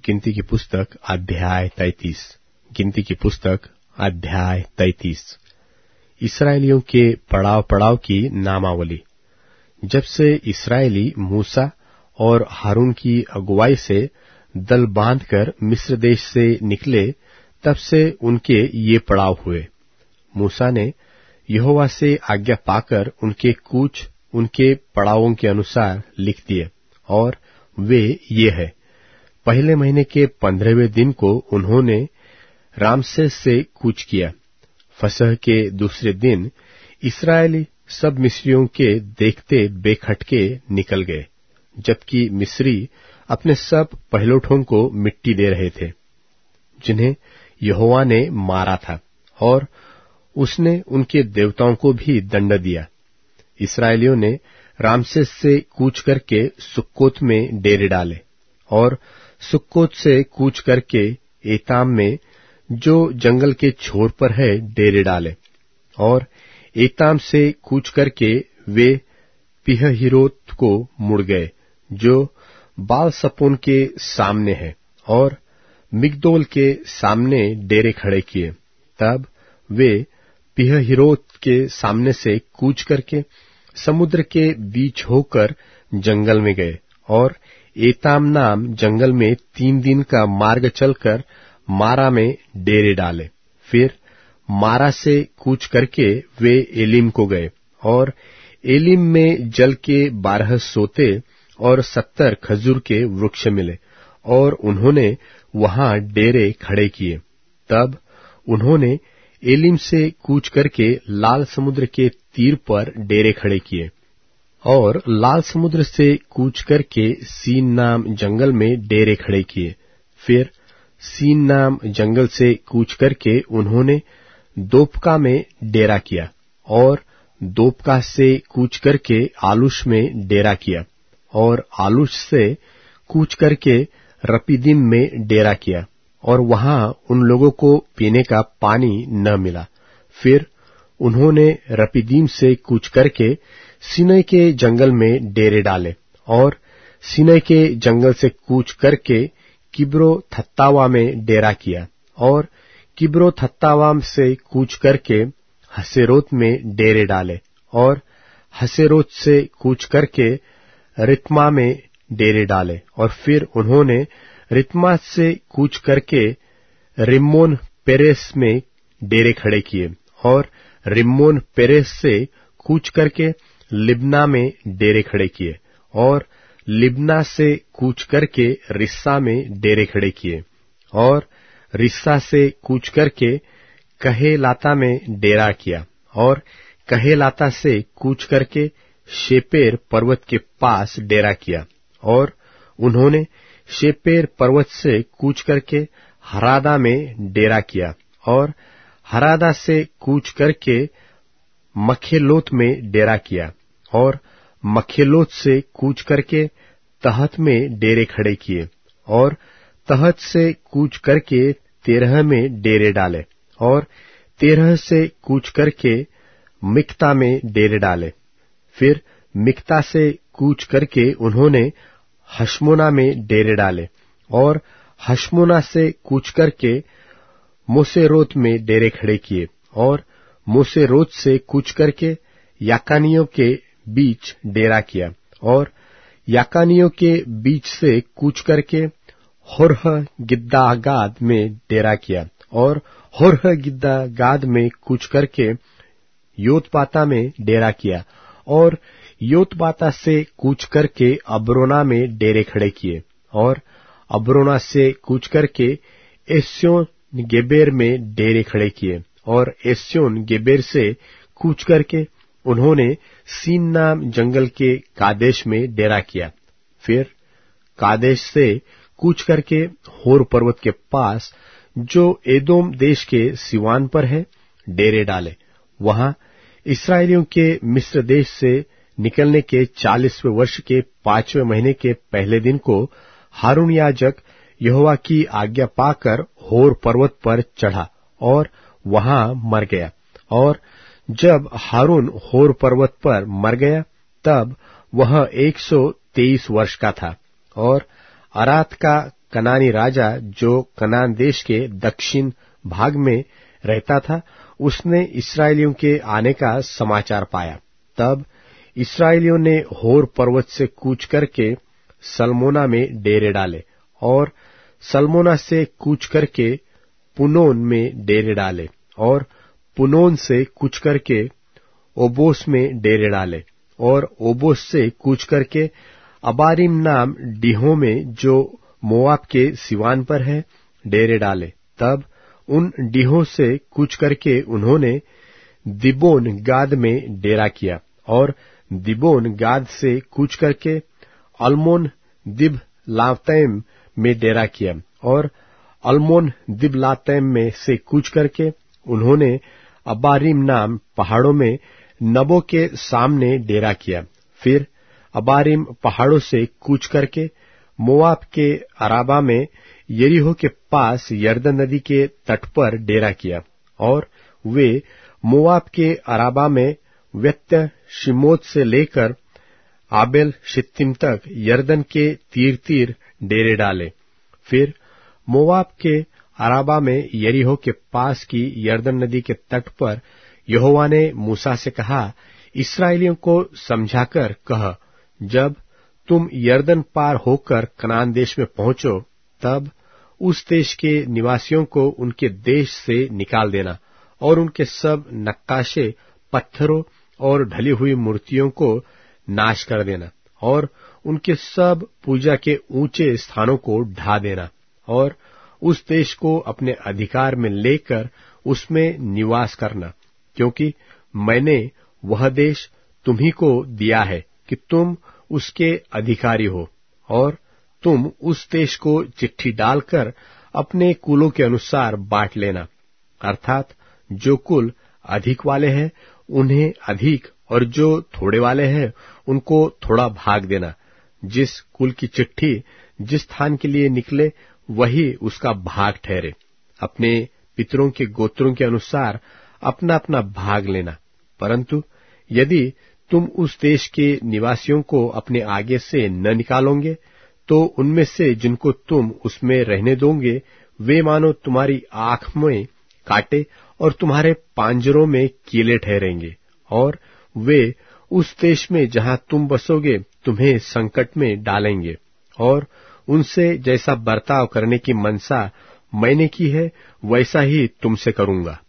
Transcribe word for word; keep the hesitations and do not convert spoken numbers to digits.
गिनती की पुस्तक अध्याय तैतीस। गिनती की पुस्तक अध्याय तैतीस। इस्राएलियों के पड़ाव पड़ाव की नामावली। जब से इस्राएली मूसा और हारून की अगुवाई से दल बांधकर मिस्र देश से निकले, तब से उनके ये पड़ाव हुए। मूसा ने यहोवा से आज्ञा पाकर उनके कूच उनके पड़ावों के अनुसार लिख दिए, और वे ये है। पहले महीने के पंद्रहवें दिन को उन्होंने रामसेस से कूच किया। फसह के दूसरे दिन इस्राएली सब मिस्रियों के देखते बेखटके निकल गए, जबकि मिस्री अपने सब पहिलौठों को मिट्टी दे रहे थे, जिन्हें यहोवा ने मारा था, और उसने उनके देवताओं को भी दंड दिया। इस्राएलियों ने रामसेस से कूच करके सुक्कोत में डेरे डाले, और सुक्कोत से कूच करके एताम में, जो जंगल के छोर पर है, डेरे डाले, और एताम से कूच करके वे पीहहीरोत को मुड़ गए, जो बाल सपोन के सामने है, और मिगदोल के सामने डेरे खड़े किए। तब वे पीहहीरोत के सामने से कूच करके समुद्र के बीच होकर जंगल में गए, और एताम नाम जंगल में तीन दिन का मार्ग चलकर मारा में डेरे डाले। फिर मारा से कूच करके वे एलिम को गए, और एलिम में जल के बारह सोते और सत्तर खजूर के वृक्ष मिले, और उन्होंने वहां डेरे खड़े किए। तब उन्होंने एलिम से कूच करके लाल समुद्र के तीर पर डेरे खड़े किए, और लाल समुद्र से कूच करके सीन नाम जंगल में डेरे खड़े किए। फिर सीन नाम जंगल से कूच करके उन्होंने दोपका में डेरा किया, और दोपका से कूच करके आलूश में डेरा किया, और आलूश से कूच करके रपीदिम में डेरा किया, और वहां उन लोगों को पीने का पानी न मिला। फिर उन्होंने रपीदीम से कूच करके सीनै के जंगल में डेरे डाले, और सीनै के जंगल से कूच करके किब्रो थत्तावा में डेरा किया, और किब्रो थत्तावा से कूच करके हसेरोत में डेरे डाले, और हसेरोत से कूच करके रित्मा में डेरे डाले, और फिर उन्होंने रित्मा से कूच करके रिम्मोन पेरेस में डेरे खड़े किए, और रिम्मोन पेरेस से कूच करके लिब्ना में डेरे खड़े किए, और लिब्ना से कूच करके रिस्सा में डेरे खड़े किए, और रिस्सा से कूच करके कहेलाता में डेरा किया, और कहेलाता से कूच करके शेपेर पर्वत के पास डेरा किया, और उन्होंने शेपेर पर्वत से कूच करके हरादा में डेरा किया, और हरादा से कूच करके मखेलोत में डेरा किया, और मखेलोत से कूच करके तहत में डेरे खड़े किए, और तहत से कूच करके तेरह में डेरे डाले, और तेरह से कूच करके मिक्ता में डेरे डाले। फिर मिक्ता से कूच करके उन्होंने हशमोना में डेरे डाले, और हशमोना से कूच करके मोसेरोत में डेरे खड़े किए, और मोसेरोत से कूच करके याकानियों के बीच डेरा किया, और याकानियों के बीच से कूच करके होरह गिद्दागाद में डेरा किया, और होरह गिद्दागाद में कूच करके योतबाता में डेरा किया, और योतबाता से कूच करके अब्रोना में डेरे खड़े किए, और अब्रोना से कूच करके एस्योन गेबेर में डेरे खड़े किए, और एस्योन गेबेर से कूच करके उन्होंने सीन नाम जंगल के कादेश में डेरा किया। फिर कादेश से कूच करके होर पर्वत के पास, जो एदोम देश के सिवान पर है, डेरे डाले। वहां इस्राएलियों के मिस्र देश से निकलने के चालीसवें वर्ष के पांचवें महीने के पहले दिन को हारून याजक यहोवा की आज्ञा पाकर होर पर्वत पर चढ़ा, और वहां मर गया। और जब हारून होर पर्वत पर मर गया, तब वह एक सौ तेईस वर्ष का था, और अरात का कनानी राजा जो कनान देश के दक्षिण भाग में रहता था, उसने इस्राएलियों के आने का समाचार पाया। तब इस्राएलियों ने होर पर्वत से कूच करके सलमोना में डेरे डाले और सलमोना से कूच करके पुनोन में डेरे डाले और पुनोन से कूच करके ओबोस में डेरे डाले और ओबोस से कूच करके अबारिम नाम डीहों में जो मोआब के सिवान पर है डेरे डाले। तब उन डीहों से कूच करके उन्होंने दिबोन गाद में डेरा किया और दिबोन गाद से कूच करके अल्मोन दिब लातैम में डेरा किया और अल्मोन दिब लातैम में से कूच करके उन्होंने अबारिम नाम पहाड़ों में नबो के सामने डेरा किया। फिर अबारिम पहाड़ों से कूच करके मोआब के अराबा में यरीहो के पास यरदन नदी के तट पर डेरा किया और वे मोआब के अराबा में व्यत्य शिमोत से लेकर आबेल शित्तीम तक यरदन के तीर तीर डेरे डाले। फिर मोआब के अराबा में यरीहो के पास की यरदन नदी के तट पर यहोवा ने मूसा से कहा, इस्राएलियों को समझाकर कह, जब तुम यरदन पार होकर कनान देश में पहुंचो, तब उस देश के निवासियों को उनके देश से निकाल देना और उनके सब नक्काशे पत्थरों और ढली हुई मूर्तियों को नाश कर देना और उनके सब पूजा के ऊंचे स्थानों को ढा देना और उस देश को अपने अधिकार में लेकर उसमें निवास करना, क्योंकि मैंने वह देश तुम्ही को दिया है कि तुम उसके अधिकारी हो। और तुम उस देश को चिट्ठी डालकर अपने कुलों के अनुसार बांट लेना, अर्थात जो कुल अधिक वाले हैं उन्हें अधिक और जो थोड़े वाले हैं उनको थोड़ा भाग देना। जिस कुल की चिट्ठी जिस स्थान के लिए निकले वही उसका भाग ठहरे। अपने पितरों के गोत्रों के अनुसार अपना अपना भाग लेना। परंतु यदि तुम उस देश के निवासियों को अपने आगे से न निकालोगे, तो उनमें से जिनको तुम उसमें रहने दोगे वे मानो तुम्हारी आंख में कांटे और तुम्हारे पांजरों में कीले ठहरेंगे, और वे उस देश में जहां तुम बसोगे तुम्हें संकट में डालेंगे। और उनसे जैसा बर्ताव करने की मनसा मैंने की है वैसा ही तुमसे करूंगा।